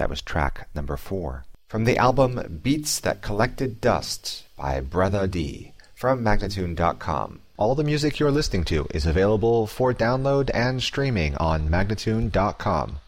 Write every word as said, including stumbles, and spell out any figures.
That was track number four. From the album Beats That Collected Dust by Bretha D. from Magnatune dot com. All the music you're listening to is available for download and streaming on Magnatune dot com.